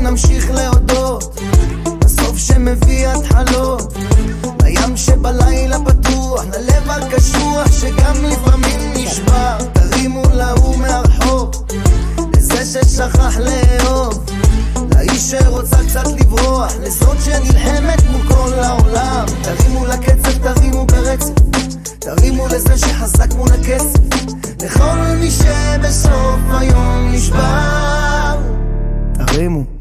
נמשיך להודות בסוף שמביא התחלות, לים שבלילה פתוח, ללב הקשוח שגם לפעמים נשבר. תרימו להוא מהרחוב, לזה ששכח לאהוב, לאיש שרוצה קצת לברוח, לזאת שנלחמת מול כל העולם. תרימו לקצב, תרימו ברצף, תרימו לזה שחזק מול הקצב, לכל מי שבסוף היום נשבר. תרימו.